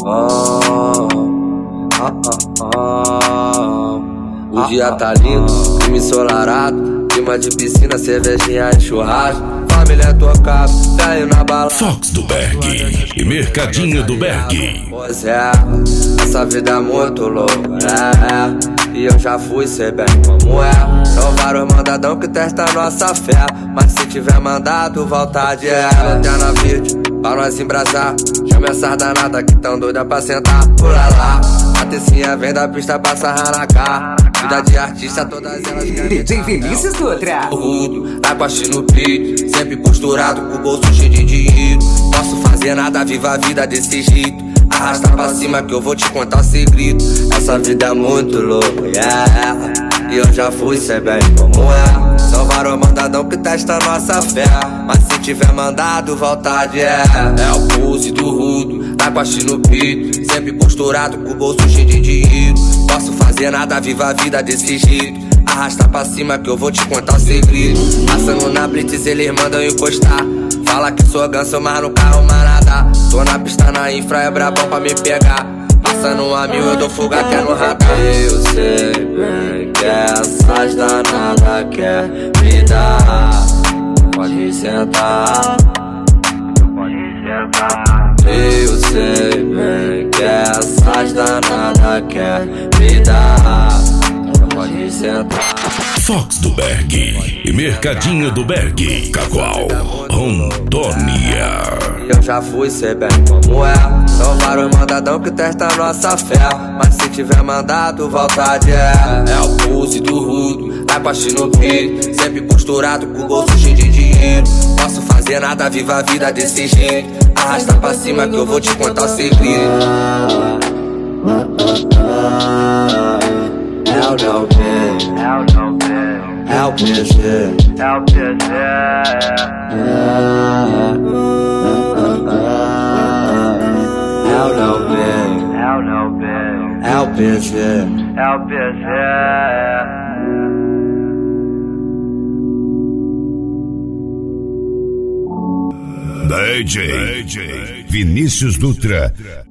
O dia tá lindo, clima ensolarado, clima de piscina, cervejinha e churrasco. Família tocada, velho na balada. Fox do Berg e Mercadinho do Berg. Pois é, essa vida é muito louca, e eu já fui, sei bem como é. São vários mandadão que testam nossa fé, mas se tiver mandado, vontade é. Lanterna verde, pra nós embrasar. Chama essas danadas que tão doida pra sentar. Pula lá, a tecinha vem da pista pra sarrar na cara. Vida de artista, todas elas querem. DJ Vinícius Dutra. Rudo, tá com a no peito, sempre costurado com o bolso cheio de dinheiro. Posso fazer nada, viva a vida desse jeito. Arrasta pra cima que eu vou te contar o segredo. Essa vida é muito louca, e eu já fui, sei bem como é. São vários mandadão que testam nossa fé, mas se tiver mandado, vontade é. É o pulse do rudo, tá com a no peito, sempre costurado com o bolso cheio de dinheiro. Posso fazer nada, viva a vida desse jeito. Arrasta pra cima que eu vou te contar o segredo. Passando na blitz, eles mandam encostar. Fala que sou ganso, mas no carro manada. Tô na pista, na infra, é brabão pra me pegar. Passando a mil, eu dou fuga que é no radar. Eu sei bem que essas danadas quer me dar. Pode sentar, pode sentar. Eu sei bem que essas danadas quer me dar. Pode sentar. Fox do Berg e Mercadinho do Berg, Cacoal, Rondônia. Eu já fui, sei bem como é. São vários mandadão que testam nossa fé, mas se tiver mandado, vontade é. É o pulse do rudo, tá com a no peito, sempre costurado com o bolso cheio de dinheiro. Posso fazer nada, viva a vida desse jeito. Arrasta pra cima que eu vou te contar o segredo. É o não PG, é o PG. É o PG. DJ Vinícius Dutra